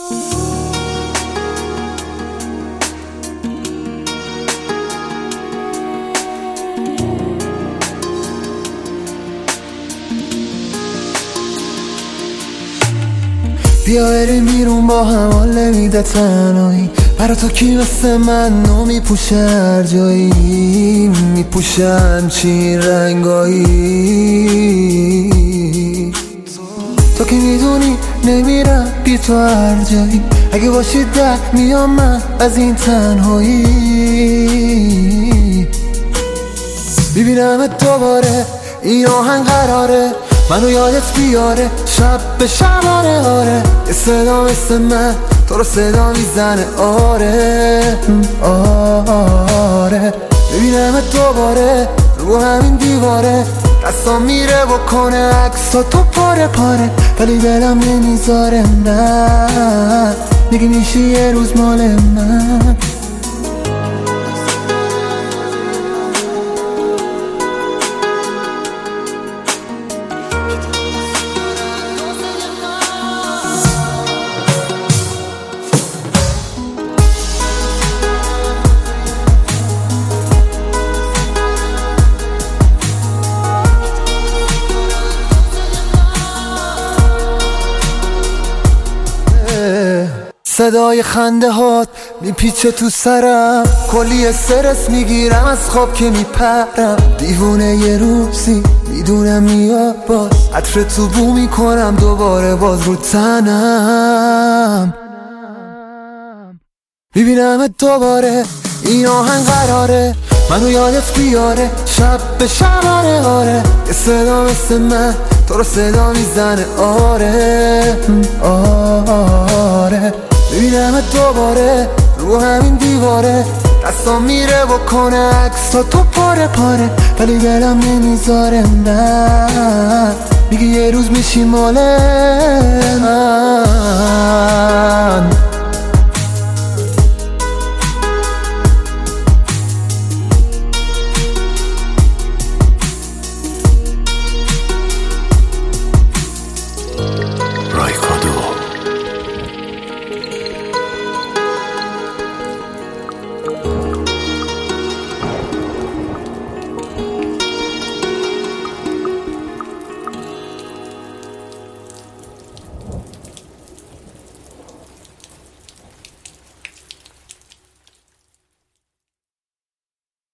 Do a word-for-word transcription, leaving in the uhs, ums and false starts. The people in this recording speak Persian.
بیا بریم بیرون با هم، حال نمیده تنهایی. برا تو کی مثل من نو میپوشه هر جایی، میپوشه همچین رنگایی. تو که میدونی نمیرم بی تو هر جایی، اگه باشی در میام من از این تنهایی. ببینمت دوباره، این آهنگ قراره منو یادت بیاره، شب به شبانه. آره یه صدا مثل من تو رو صدا میزنه. آره آره ببینمت دوباره رو همین دیواره، دستام میره بکنه عکسا تو پاره پاره، ولی دلم نمیذاره. نه میگی میشه یه روز مال من. صدای خنده هات میپیچه تو سرم، کلی استرس میگیرم از خواب که میپرم. دیوونه یه روزی میدونم میاد باز، عطر تو بو میکنم دوباره باز رو تنم. میبینمت دوباره، این آهنگ قراره منو یادت بیاره، شب به شبانه. آره یه صدا مثل من تو رو صدا میزنه. آره آره ببینمت دوباره رو همین دیواره، دستام میره بکنه عکسا تو پاره پاره، ولی دلم نمیذاره. نه میگه یه روز میشی مال من.